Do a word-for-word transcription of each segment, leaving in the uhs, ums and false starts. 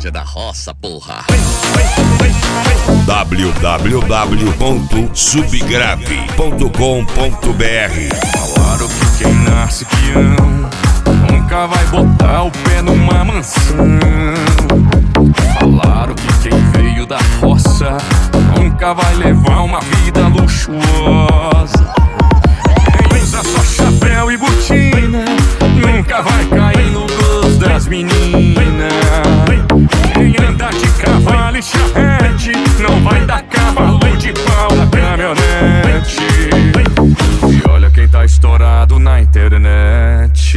Loja da Roça, porra. w w w ponto subgrave ponto com ponto b r. Falaram que quem nasce peão nunca vai botar o pé numa mansão. Falaram que quem veio da roça nunca vai levar uma vida luxuosa. Quem usa só chapéu e botina nunca vai cair no gosto das meninas. Quem anda de cavalo e charrete não vai dar cavalo de pau na caminhonete. E olha quem tá estourado na internet.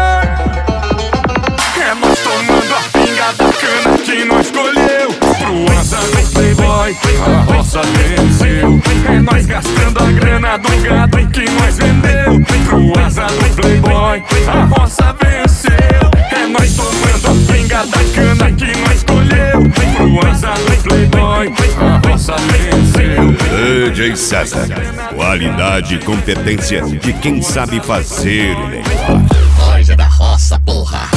É nós tomando a pinga da cana que nós escolheu. Pro asa do playboy, a roça venceu. É nós gastando a grana do gado que nós vendeu. Pro asa do playboy, a roça venceu. É nós tomando a pinga da cana que nós escolheu. Pro asa do playboy, a roça venceu. D J César, qualidade e competência de quem sabe fazer o negócio. Loja da Roça, porra.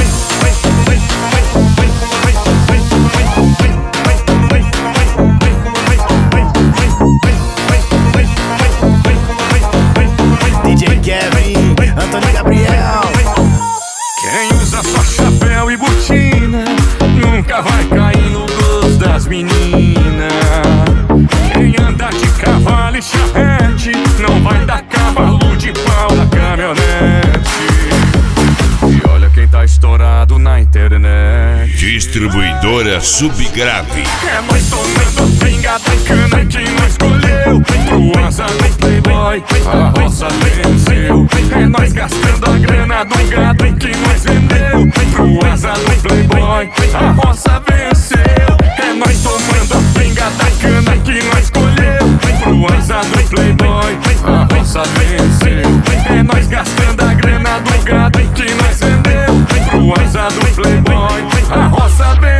D J Kevin, Antônio Gabriel. Quem usa só chapéu e botina nunca vai cair no gosto das meninas. Quem anda de cavalo e charrete não vai dar cavalo de pau na caminhonete. E olha quem tá estourado na internet. Distribuidora Subgrave. É nós tomando a pinga da cana que nós escolheu. Pro asa do playboy, a roça venceu. É nós gastando a grana do gado que nós vendeu. Pro asa do playboy, a roça venceu. É nós tomando a pinga da cana que nós escolheu. Pro asa do playboy, a roça venceu. É nós gastando a grana do gado que nós vendeu. Pro asa do playboy, a roça venceu.